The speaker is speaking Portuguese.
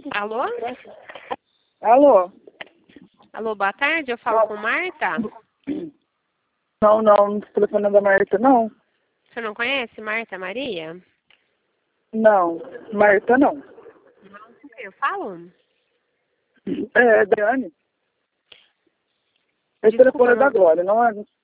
Alô? Alô? Alô, boa tarde, eu falo com Marta. Não, não telefone da Marta, não. Você não conhece Marta Maria? Não, Marta não. Não, com quem eu falo? É, Dani. Esse Desculpa, telefone é da não, Glória, não é?